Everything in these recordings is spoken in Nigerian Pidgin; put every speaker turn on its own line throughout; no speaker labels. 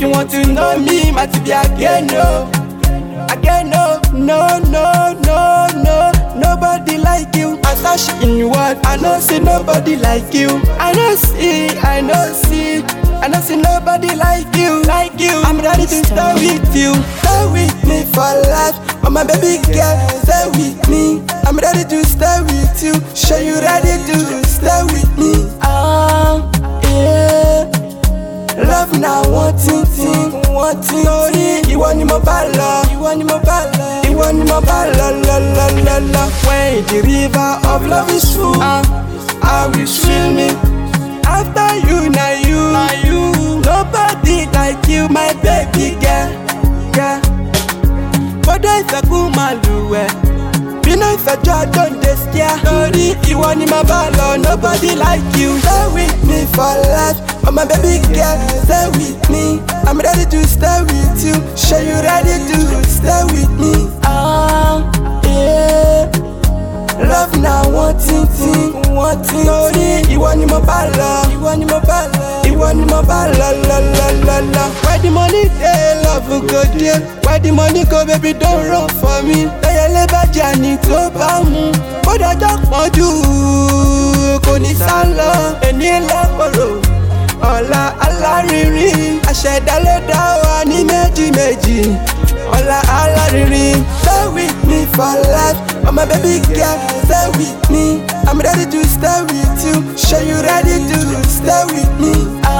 you want to know me, might be again, no. Again, no. Nobody like you. I search in your world, I don't see nobody like you. I don't see nobody like you. I'm ready to stay with you. Stay with me for life. Oh my baby girl, stay with me. I'm ready to stay with you. Sure you ready to stay with me? Yeah. Love now, one thing. Sorry, you want my bala. When the river of love is full, I will swim in. After you, now you. Nobody like you, my baby girl. But if I go maluwe, be nice if I don't scare. Sorry, you want my bala, nobody like you. Stay with me for life, oh my baby girl, stay with me. I'm ready to stay with you. Sure you ready to stay with me? Yeah. Love now, one thing. Sorry, you want my bala. La. Where the money dey, love will go there. Where the money go, baby, don't run for me. Lẹ́yẹ lẹ́bàá jẹ́ ní tó bá mú. Bódà jọ pọ̀jù, kò ní sá lọ. Ẹni lẹ́kọ̀ọ́, ọ̀la alárinrin. Àṣẹ̀dá ló dá wa ní méjì. Ọ̀la alárinrin. Stay with me for life, oh my baby girl, stay with me. I'm ready to stay with you. Sure you ready to stay with me?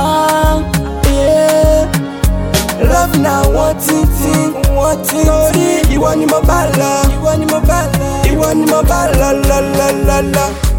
Yeah. Love now, one thing. Sorry, you want my bala. La.